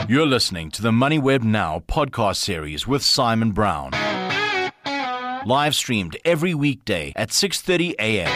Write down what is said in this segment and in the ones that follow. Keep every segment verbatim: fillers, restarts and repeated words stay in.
You're listening to the MoneyWeb Now podcast series with Simon Brown. Live streamed every weekday at six thirty a.m.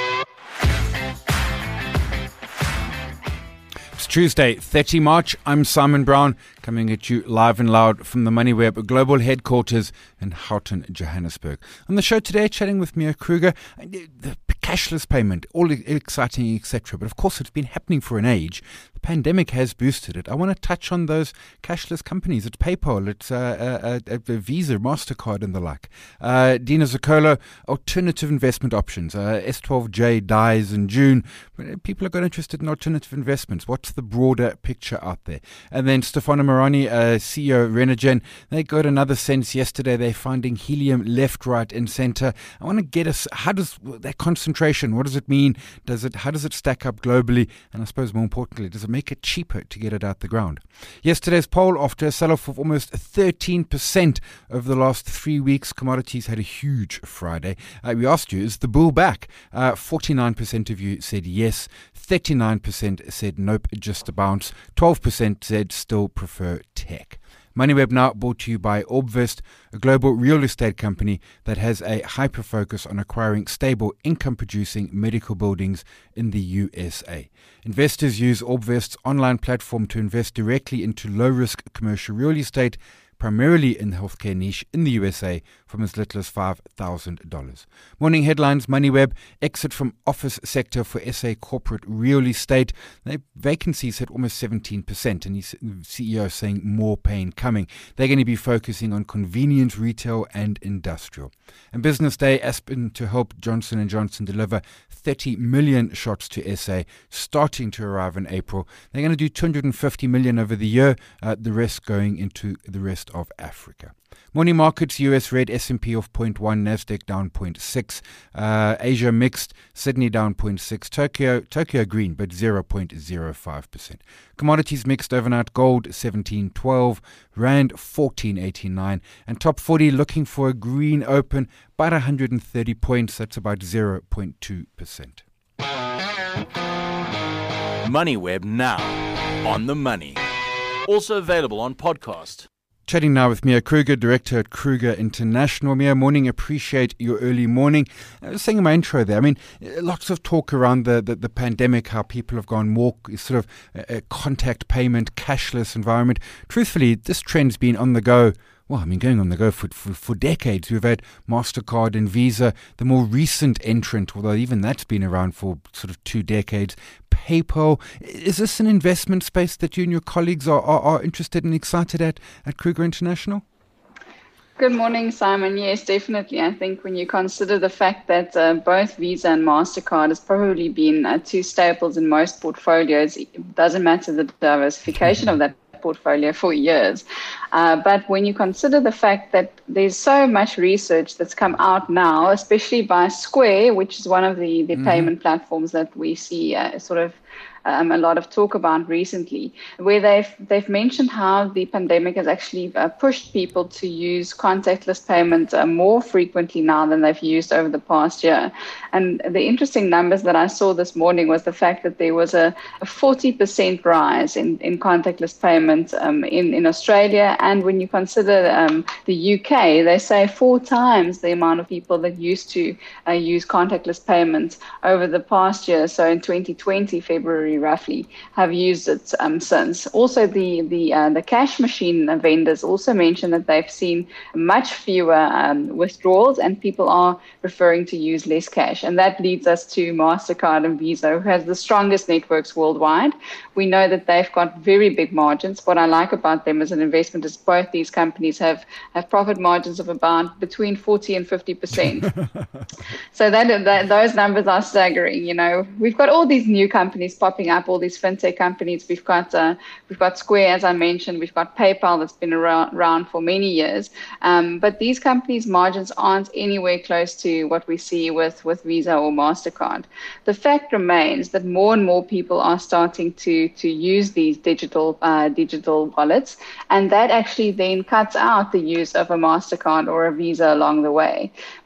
It's Tuesday, the thirtieth of March. I'm Simon Brown, coming at you live and loud from the MoneyWeb global headquarters in Houghton, Johannesburg. On the show today, chatting with Mia Kruger, the cashless payment, all exciting, et cetera. But of course, it's been happening for an age. The pandemic has boosted it. I want to touch on those cashless companies. It's PayPal, it's uh, uh, uh, Visa, MasterCard and the like. Uh, Dina Zokolo, alternative investment options. Uh, S twelve J dies in June. People are got interested in alternative investments. What's the broader picture out there? And then Stefano Morani, uh, C E O of Renergen, they got another sense yesterday. They're finding helium left, right and center. I want to get us, how does that concentration, what does it mean? Does it, how does it stack up globally? And I suppose more importantly, does it make it cheaper to get it out the ground? Yesterday's poll, after a sell-off of almost thirteen percent over the last three weeks, commodities had a huge Friday. Uh, we asked you, is the bull back? Uh, forty-nine percent of you said yes, thirty-nine percent said nope, just a bounce, twelve percent said still prefer tech. MoneyWeb Now brought to you by Orbvest, a global real estate company that has a hyper-focus on acquiring stable, income-producing medical buildings in the U S A. Investors use Orbvest's online platform to invest directly into low-risk commercial real estate, primarily in the healthcare niche in the U S A, from as little as five thousand dollars. Morning headlines, MoneyWeb, exit from office sector for S A corporate real estate. Their vacancies hit almost seventeen percent, and his C E O saying more pain coming. They're going to be focusing on convenience, retail and industrial. And Business Day, Aspen to help Johnson and Johnson deliver thirty million shots to S A, starting to arrive in April. They're going to do two hundred fifty million over the year, uh, the rest going into the rest of Africa. Morning markets, U S red, S and P off zero point one, Nasdaq down zero point six, uh, Asia mixed, Sydney down zero point six, Tokyo Tokyo green but zero point zero five percent. Commodities mixed overnight, gold seventeen twelve, Rand fourteen eighty-nine, and top forty looking for a green open, about one hundred thirty points, that's about zero point two percent. MoneyWeb Now, on the money. Also available on podcast. Chatting now with Mia Kruger, Director at Kruger International. Mia, morning, appreciate your early morning. I was saying in my intro there, I mean, lots of talk around the, the, the pandemic, how people have gone more sort of a, a contact payment, cashless environment. Truthfully, this trend's been on the go. Well, I mean, going on the go for, for for decades. We've had MasterCard and Visa, the more recent entrant, although even that's been around for sort of two decades. PayPal. Is this an investment space that you and your colleagues are, are, are interested and excited at, at Kruger International? Good morning, Simon. Yes, definitely. I think when you consider the fact that uh, both Visa and MasterCard has probably been uh, two staples in most portfolios, it doesn't matter the diversification of that portfolio for years. Uh, but when you consider the fact that there's so much research that's come out now, especially by Square, which is one of the, the mm-hmm. payment platforms that we see uh, sort of Um, a lot of talk about recently, where they've they've mentioned how the pandemic has actually uh, pushed people to use contactless payments uh, more frequently now than they've used over the past year. And the interesting numbers that I saw this morning was the fact that there was a, a forty percent rise in, in contactless payments um, in, in Australia. And when you consider um, the U K, they say four times the amount of people that used to uh, use contactless payments over the past year. So in twenty twenty, February, roughly, have used it um, since. Also, the the uh, the cash machine vendors also mentioned that they've seen much fewer um, withdrawals, and people are preferring to use less cash. And that leads us to MasterCard and Visa, who has the strongest networks worldwide. We know that they've got very big margins. What I like about them as an investment is both these companies have, have profit margins of about between forty and fifty percent. So that, that those numbers are staggering. You know, we've got all these new companies popping up, all these fintech companies. We've got uh, we've got Square, as I mentioned. We've got PayPal that's been around, around for many years. Um, but these companies' margins aren't anywhere close to what we see with, with Visa or MasterCard. The fact remains that more and more people are starting to to use these digital uh, digital wallets, and that actually then cuts out the use of a MasterCard or a Visa along the way.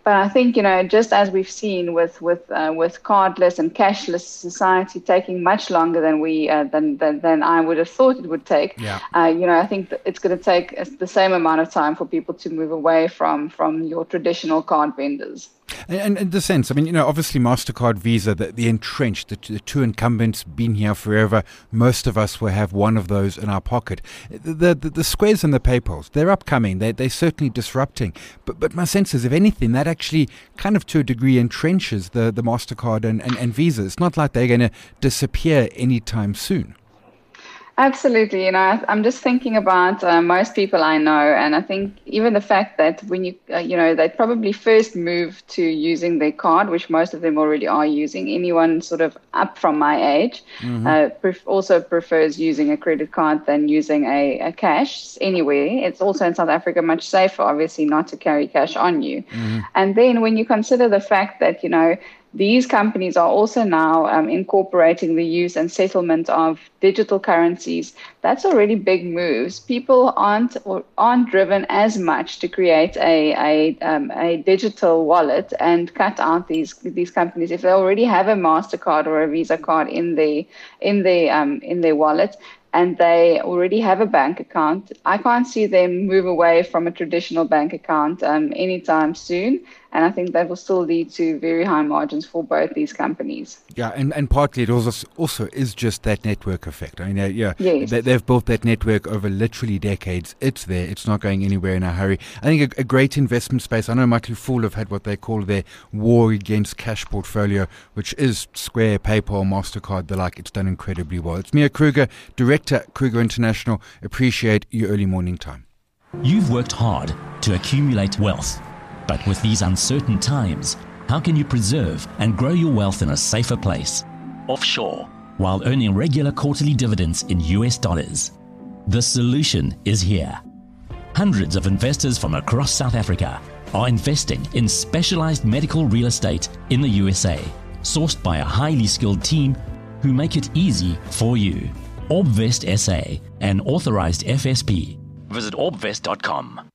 But I think, you know, just as we've seen with with uh, with cardless and cashless society taking much longer than we uh, than, than than I would have thought it would take. Yeah. Uh, you know, I think that it's going to take the same amount of time for people to move away from from your traditional card vendors. And, and in the sense, I mean, you know, obviously MasterCard, Visa, the, the entrenched, the, the two incumbents, been here forever. Most of us will have one of those in our pocket. The the, the Squares and the PayPals, they're upcoming. They, they're certainly disrupting. But but my sense is, if anything, that actually kind of to a degree entrenches the, the MasterCard and, and, and Visa. It's not like they're going to disappear anytime soon. Absolutely. You know, I'm just thinking about uh, most people I know, and I think even the fact that when you, uh, you know, they probably first move to using their card, which most of them already are using. Anyone sort of up from my age mm-hmm. uh, pref- also prefers using a credit card than using a, a cash anywhere. It's also in South Africa much safer, obviously, not to carry cash on you. Mm-hmm. And then when you consider the fact that, you know, these companies are also now um, incorporating the use and settlement of digital currencies. That's already big moves. People aren't or aren't driven as much to create a a, um, a digital wallet and cut out these these companies if they already have a MasterCard or a Visa card in the in the um, in their wallet. And they already have a bank account. I can't see them move away from a traditional bank account um, anytime soon. And I think that will still lead to very high margins for both these companies. Yeah, and, and partly it also also is just that network effect. I mean, uh, yeah, yes. they, they've built that network over literally decades. It's there. It's not going anywhere in a hurry. I think a, a great investment space. I know Motley Fool have had what they call their war against cash portfolio, which is Square, PayPal, MasterCard, the like. It's done incredibly well. It's Mia Kruger, Director, Kruger International. Appreciate your early morning time. You've worked hard to accumulate wealth. But with these uncertain times, how can you preserve and grow your wealth in a safer place, offshore, while earning regular quarterly dividends in U S dollars? The solution is here. Hundreds of investors from across South Africa are investing in specialized medical real estate in the U S A, sourced by a highly skilled team who make it easy for you. Orbvest S A, an authorized F S P. Visit orbvest dot com.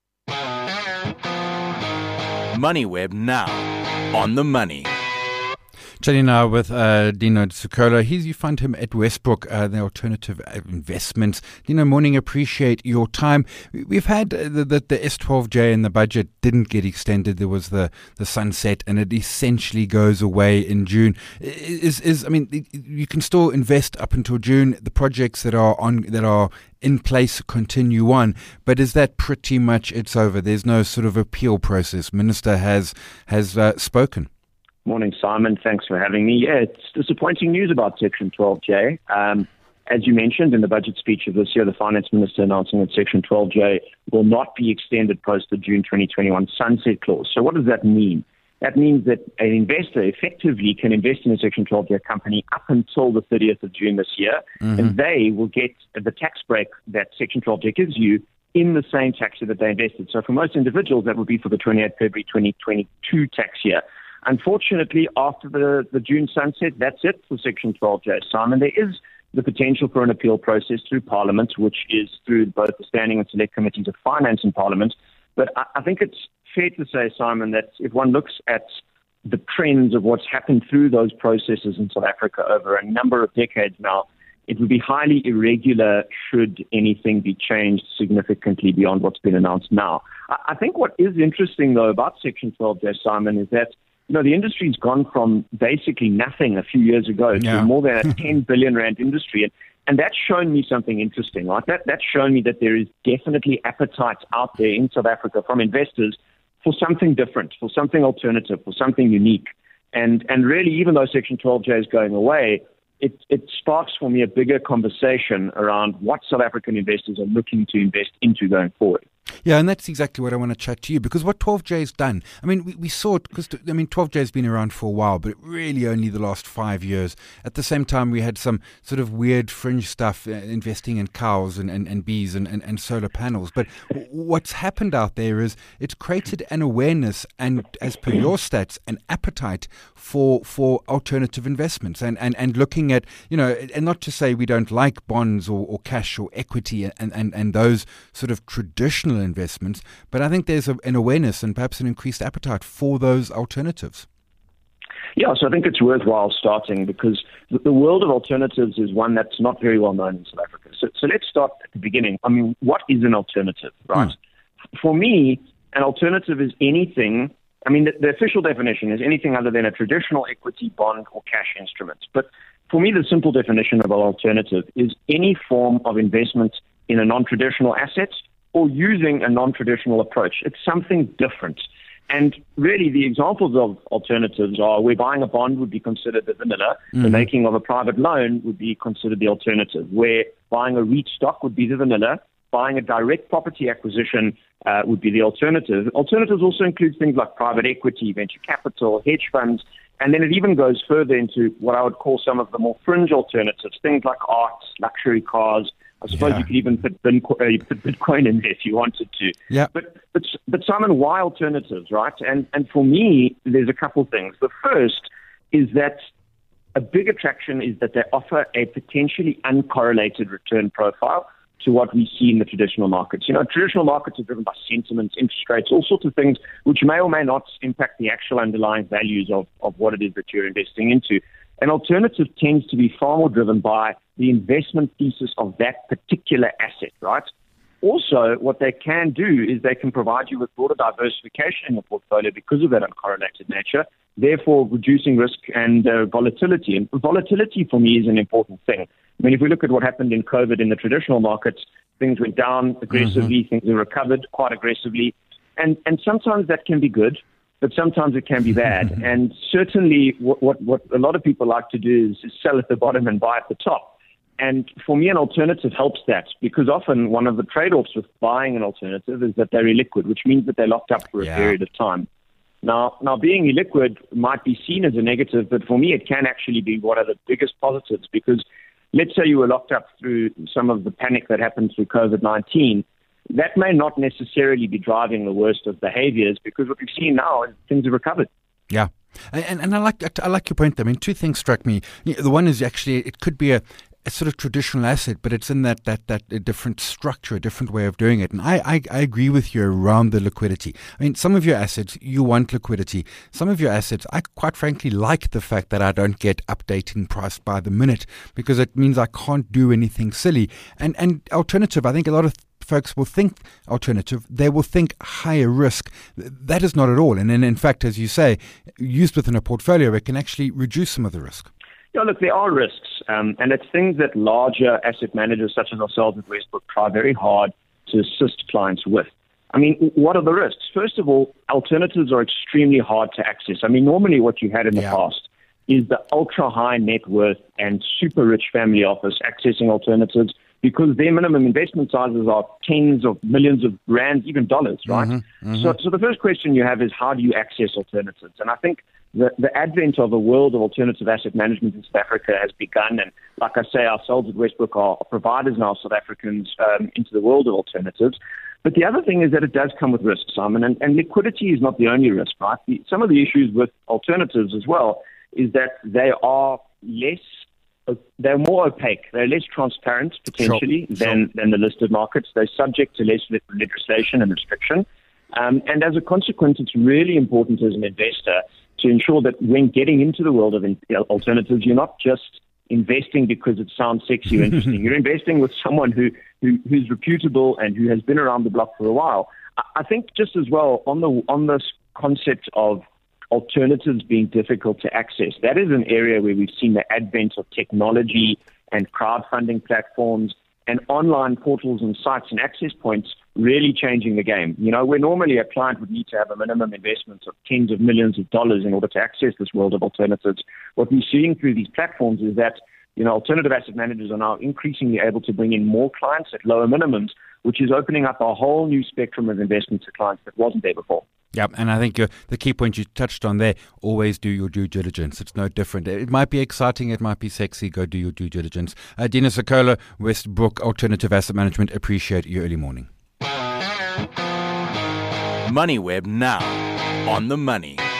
MoneyWeb now, on the money. Chatting now with uh, Dino Sukola. He's, you find him at Westbrook, uh, the alternative investments. Dino, morning, appreciate your time. We've had uh, the, the, the S twelve J in the budget didn't get extended. There was the, the sunset, and it essentially goes away in June. Is is I mean, you can still invest up until June. The projects that are on that are in place continue on, but is that pretty much it's over? There's no sort of appeal process. Minister has has uh, spoken. Morning, Simon. Thanks for having me. Yeah, it's disappointing news about Section twelve J. Um, as you mentioned in the budget speech of this year, the Finance Minister announcing that Section twelve J will not be extended post the June twenty twenty-one sunset clause. So what does that mean? That means that an investor effectively can invest in a Section twelve J company up until the thirtieth of June this year, mm-hmm. and they will get the tax break that Section twelve J gives you in the same tax year that they invested. So for most individuals, that would be for the twenty-eighth of February twenty twenty-two tax year. Unfortunately, after the, the June sunset, that's it for Section twelve J, Simon. There is the potential for an appeal process through Parliament, which is through both the Standing and Select Committees of Finance in Parliament. But I, I think it's fair to say, Simon, that if one looks at the trends of what's happened through those processes in South Africa over a number of decades now, it would be highly irregular should anything be changed significantly beyond what's been announced now. I, I think what is interesting, though, about Section twelve J, Simon, is that You know, the industry's gone from basically nothing a few years ago yeah. to more than a ten billion rand industry. And, and that's shown me something interesting. Right? That, that's shown me that there is definitely appetite out there in South Africa from investors for something different, for something alternative, for something unique. And, and really, even though Section twelve J is going away, it, it sparks for me a bigger conversation around what South African investors are looking to invest into going forward. Yeah, and that's exactly what I want to chat to you, because what twelve J has done, I mean, we, we saw it, because, I mean, twelve J has been around for a while, but really only the last five years. At the same time, we had some sort of weird fringe stuff, uh, investing in cows and, and, and bees and, and, and solar panels. But w- what's happened out there is it's created an awareness and, as per your stats, an appetite for for alternative investments and, and, and looking at, you know, and not to say we don't like bonds or, or cash or equity and, and, and those sort of traditional traditional investments, but I think there's a, an awareness and perhaps an increased appetite for those alternatives. Yeah, so I think it's worthwhile starting because the, the world of alternatives is one that's not very well known in South Africa. So, so let's start at the beginning. I mean, what is an alternative, right? Mm. For me, an alternative is anything, I mean, the, the official definition is anything other than a traditional equity, bond, or cash instrument. But for me, the simple definition of an alternative is any form of investment in a non-traditional asset or using a non-traditional approach. It's something different. And really, the examples of alternatives are where buying a bond would be considered the vanilla, mm-hmm. the making of a private loan would be considered the alternative, where buying a REIT stock would be the vanilla, buying a direct property acquisition uh, would be the alternative. Alternatives also include things like private equity, venture capital, hedge funds, and then it even goes further into what I would call some of the more fringe alternatives, things like art, luxury cars. I suppose yeah. you could even put Bitcoin, uh, put Bitcoin in there if you wanted to. Yeah. But, but, but Simon, why alternatives, right? And, and for me, there's a couple of things. The first is that a big attraction is that they offer a potentially uncorrelated return profile to what we see in the traditional markets. You know, traditional markets are driven by sentiments, interest rates, all sorts of things, which may or may not impact the actual underlying values of, of what it is that you're investing into. An alternative tends to be far more driven by the investment thesis of that particular asset, right? Also, what they can do is they can provide you with broader diversification in your portfolio because of that uncorrelated nature, therefore reducing risk and uh, volatility. And volatility for me is an important thing. I mean, if we look at what happened in COVID in the traditional markets, things went down aggressively, mm-hmm. things were recovered quite aggressively. And, and sometimes that can be good, but sometimes it can be bad. And certainly what, what, what a lot of people like to do is, is sell at the bottom and buy at the top. And for me, an alternative helps that because often one of the trade-offs with buying an alternative is that they're illiquid, which means that they're locked up for a yeah. period of time. Now, now, being illiquid might be seen as a negative, but for me, it can actually be one of the biggest positives because let's say you were locked up through some of the panic that happened through COVID nineteen. That may not necessarily be driving the worst of behaviors because what we've seen now is things have recovered. Yeah. And, and I like I like your point. I mean, two things struck me. The one is actually it could be a, a sort of traditional asset, but it's in that that that a different structure, a different way of doing it. And I, I I agree with you around the liquidity. I mean, some of your assets you want liquidity. Some of your assets, I quite frankly like the fact that I don't get updating price by the minute because it means I can't do anything silly. And and alternative, I think a lot of folks will think alternative, they will think higher risk. That is not at all. And then, in fact, as you say, used within a portfolio, it can actually reduce some of the risk. Yeah, look, there are risks, um, and it's things that larger asset managers such as ourselves at Westbrook try very hard to assist clients with. I mean, what are the risks? First of all, alternatives are extremely hard to access. I mean, normally what you had in the yeah. past is the ultra-high net worth and super rich family office accessing alternatives because their minimum investment sizes are tens of millions of rands, even dollars, right? Mm-hmm, mm-hmm. So, so the first question you have is how do you access alternatives? And I think the, the advent of a world of alternative asset management in South Africa has begun. And like I say, ourselves at Westbrook are providers now, South Africans, um, into the world of alternatives. But the other thing is that it does come with risk, Simon, and, and liquidity is not the only risk, right? The, some of the issues with alternatives as well is that they are less They're more opaque. They're less transparent, potentially, sure, than, sure. than the listed markets. They're subject to less legislation and restriction. Um, and as a consequence, it's really important as an investor to ensure that when getting into the world of in, you know, alternatives, you're not just investing because it sounds sexy or interesting. You're investing with someone who, who who's reputable and who has been around the block for a while. I, I think just as well on the on this concept of alternatives being difficult to access. That is an area where we've seen the advent of technology and crowdfunding platforms and online portals and sites and access points really changing the game. You know, where normally a client would need to have a minimum investment of tens of millions of dollars in order to access this world of alternatives, what we're seeing through these platforms is that, you know, alternative asset managers are now increasingly able to bring in more clients at lower minimums, which is opening up a whole new spectrum of investment to clients that wasn't there before. Yeah, and I think uh, the key point you touched on there, always do your due diligence. It's no different. It might be exciting, it might be sexy, go do your due diligence. Uh, Dina Sokola, Westbrook Alternative Asset Management, appreciate your early morning. MoneyWeb now, on the money.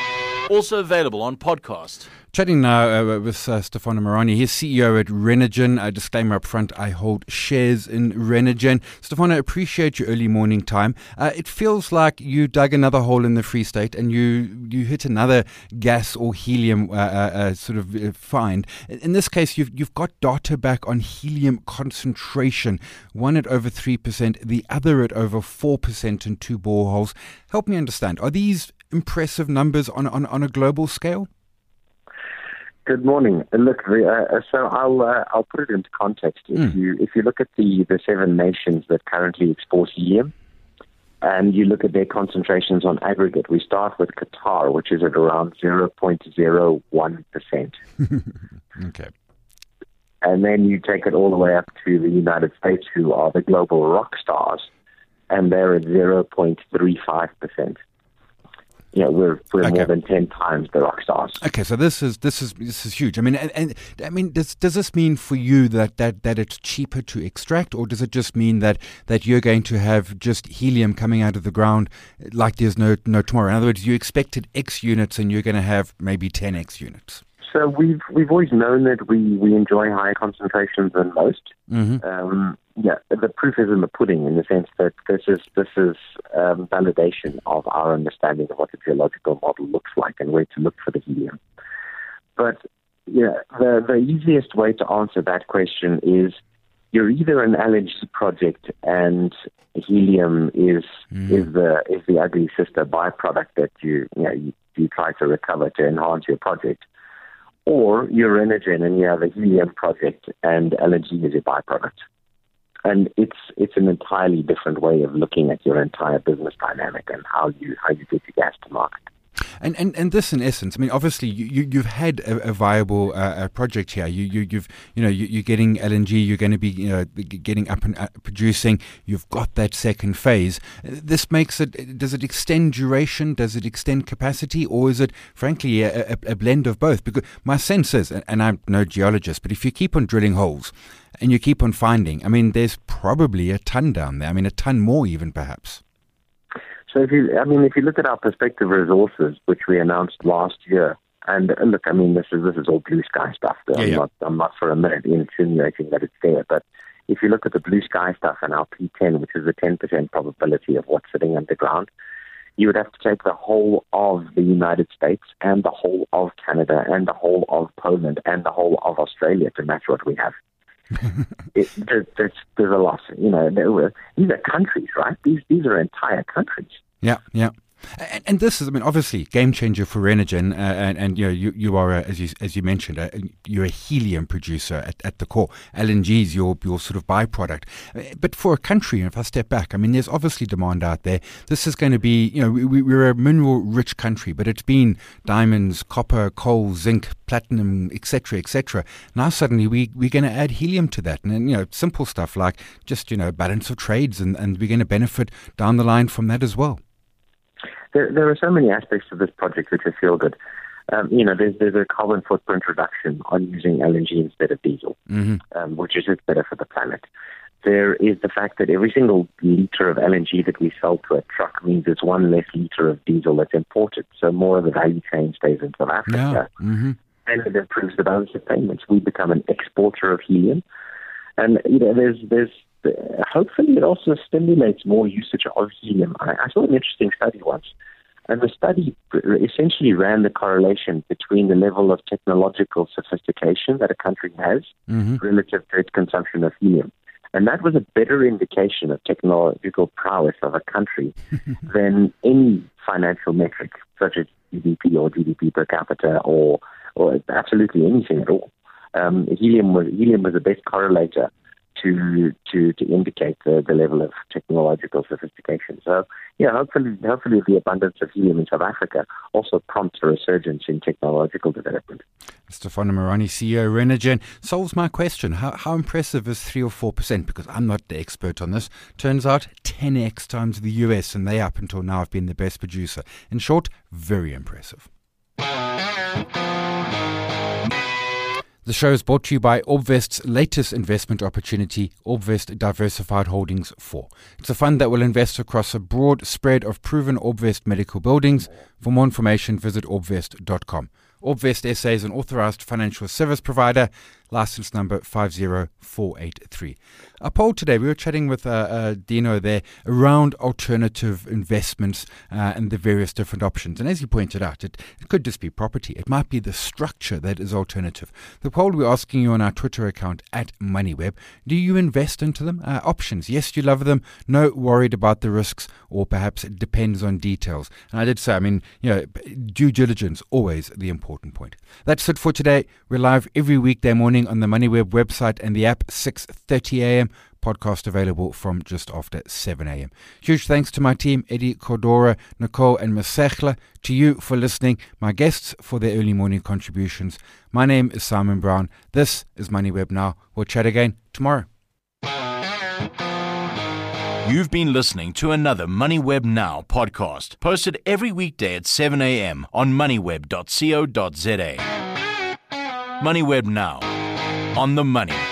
Also available on podcast. Chatting now uh, with uh, Stefano Morani. He's C E O at Renergen. A disclaimer up front, I hold shares in Renergen. Stefano, appreciate your early morning time. Uh, it feels like you dug another hole in the Free State and you, you hit another gas or helium uh, uh, uh, sort of uh, find. In this case, you've, you've got data back on helium concentration, one at over three percent, the other at over four percent in two boreholes. Help me understand, are these impressive numbers on, on, on a global scale? Good morning. Look, uh, so I'll uh, I'll put it into context. If mm. you if you look at the, the seven nations that currently export helium, and you look at their concentrations on aggregate, we start with Qatar, which is at around zero point zero one percent. Okay. And then you take it all the way up to the United States, who are the global rock stars, and they're at zero point three five percent. Yeah, we're we're okay. more than ten times the rock stars. Okay, so this is this is this is huge. I mean, and, and I mean, does does this mean for you that, that, that it's cheaper to extract, or does it just mean that, that you're going to have just helium coming out of the ground like there's no no tomorrow? In other words, you expected X units, and you're going to have maybe ten X units. So we've we've always known that we, we enjoy higher concentrations than most. Mm-hmm. Um, yeah, the proof is in the pudding, in the sense that this is this is um, validation of our understanding of what the geological model looks like and where to look for the helium. But yeah, the the easiest way to answer that question is you're either an L N G project and helium is mm. is the is the ugly sister byproduct that you you know you, you try to recover to enhance your project. Or you're Renergen and you have a helium project and L N G is a byproduct. And it's it's an entirely different way of looking at your entire business dynamic and how you how you get your gas to market. And, and and this, in essence, I mean, obviously, you, you you've had a, a viable uh, a project here. You you you've you know you, you're getting L N G. You're going to be you know getting up and uh, producing. You've got that second phase. This makes it. Does it extend duration? Does it extend capacity? Or is it, frankly, a, a, a blend of both? Because my sense is, and I'm no geologist, but if you keep on drilling holes and you keep on finding, I mean, there's probably a ton down there. I mean, a ton more even, perhaps. So if you, I mean, if you look at our prospective resources, which we announced last year, and look, I mean, this is this is all blue sky stuff. Yeah, I'm yeah. not, I'm not for a minute insinuating that it's there, but if you look at the blue sky stuff and our P ten, which is the ten percent probability of what's sitting underground, you would have to take the whole of the United States and the whole of Canada and the whole of Poland and the whole of Australia to match what we have. it, there, there's, there's a lot, you know. There were, these are countries, right? These these are entire countries. Yeah, yeah. And, and this is, I mean, obviously, game changer for Renergen, uh, and, and you know, you, you are, a, as you as you mentioned, a, you're a helium producer at, at the core. L N G is your your sort of byproduct. But for a country, if I step back, I mean, there's obviously demand out there. This is going to be, you know, we, we're a mineral-rich country, but it's been diamonds, copper, coal, zinc, platinum, et cetera, et cetera. Now suddenly we we're going to add helium to that, and, and you know, simple stuff like just you know balance of trades, and, and we're going to benefit down the line from that as well. There, there are so many aspects of this project which I feel good. Um, you know, there's there's a carbon footprint reduction on using L N G instead of diesel, mm-hmm. um, which is just better for the planet. There is the fact that every single liter of L N G that we sell to a truck means it's one less liter of diesel that's imported. So more of the value chain stays in South Africa. Yeah. Mm-hmm. And it improves the balance of payments. We become an exporter of helium. And, you know, there's there's hopefully it also stimulates more usage of helium. I, I saw an interesting study once, and the study essentially ran the correlation between the level of technological sophistication that a country has mm-hmm. relative to its consumption of helium. And that was a better indication of technological prowess of a country than any financial metric, such as G D P or G D P per capita or or absolutely anything at all. Um, helium was helium was the best correlator to to to indicate the, the level of technological sophistication. So yeah, hopefully hopefully the abundance of helium in South Africa also prompts a resurgence in technological development. Stefano Morani, C E O Renergen, solves my question. How how impressive is three or four percent? Because I'm not the expert on this. Turns out ten x times the U S, and they up until now have been the best producer. In short, very impressive. The show is brought to you by Orbvest's latest investment opportunity, Orbvest Diversified Holdings four. It's a fund that will invest across a broad spread of proven Orbvest medical buildings. For more information, visit orbvest dot com. Orbvest S A is an authorized financial service provider, license number five zero four eight three. Our poll today, we were chatting with uh, uh, Dino there around alternative investments uh, and the various different options. And as you pointed out, it, it could just be property. It might be the structure that is alternative. The poll we're asking you on our Twitter account at MoneyWeb, do you invest into them? Uh, options, yes, you love them. No, worried about the risks, or perhaps it depends on details. And I did say, I mean, you know, due diligence, always the important point. That's it for today. We're live every weekday morning on the MoneyWeb website and the app, six thirty a.m. Podcast available from just after seven a.m. Huge thanks to my team, Eddie Cordora, Nicole and Masechla, to you for listening, my guests for their early morning contributions. My name is Simon Brown. This is MoneyWeb Now. We'll chat again tomorrow. You've been listening to another MoneyWeb Now podcast, posted every weekday at seven a.m. on moneyweb dot co dot za. MoneyWeb Now, on the money.